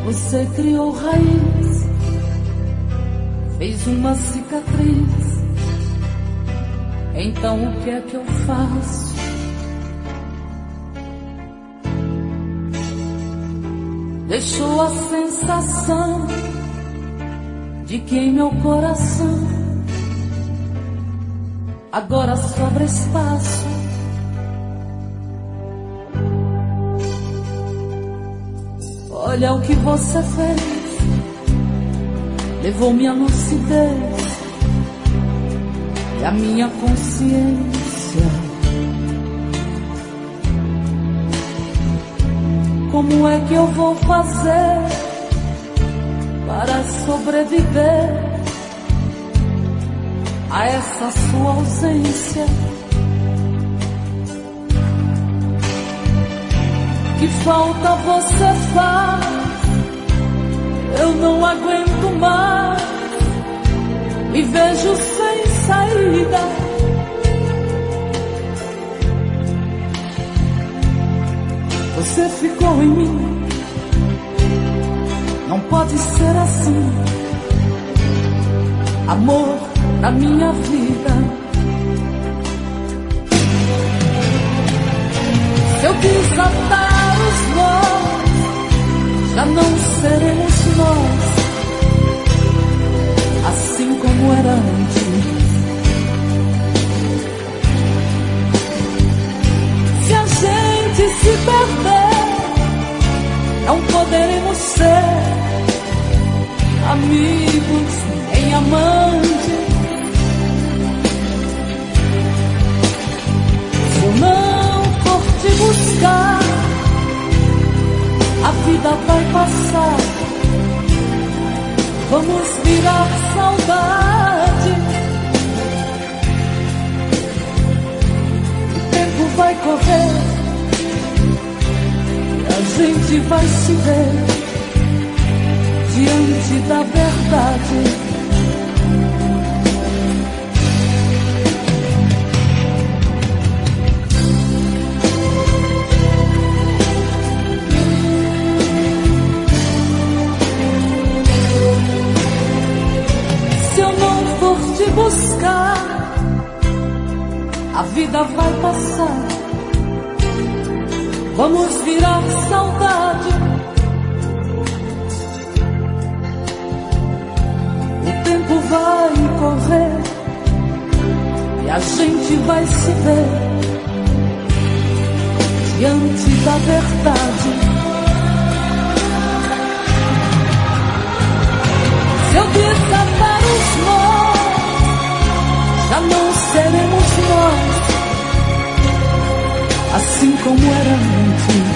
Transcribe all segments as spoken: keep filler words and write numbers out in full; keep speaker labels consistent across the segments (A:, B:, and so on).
A: Você criou raiz, fez uma cicatriz. Então o que é que eu faço? Deixou a sensação de que em meu coração agora sobra espaço. Olha o que você fez, levou minha lucidez e a minha consciência. Como é que eu vou fazer para sobreviver a essa sua ausência? Que falta você faz, eu não aguento mais, me vejo sem saída. Você ficou em mim, não pode ser assim, amor da minha vida. Se eu desatar os nós, já não seremos nós, assim como era antes. Se a gente se perder, não poderemos ser amigos nem amantes. Se eu não for te buscar, a vida vai passar, vamos virar saudade. O tempo vai correr e a gente vai se ver diante da verdade. Te buscar, a vida vai passar, vamos virar saudade. O tempo vai correr e a gente vai se ver diante da verdade. Se eu desatar os nós, já não seremos nós, assim como era antes.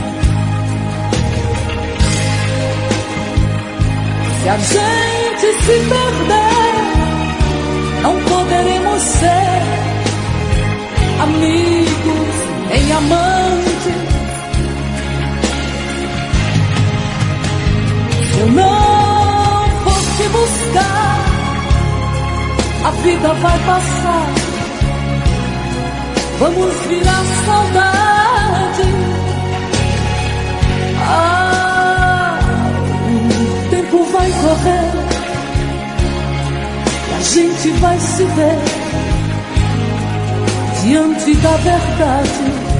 A: Se a gente se perder, não poderemos ser amigos nem amantes. Se eu não for te buscar, a vida vai passar, vamos virar saudade. Ah, o tempo vai correr e a gente vai se ver diante da verdade.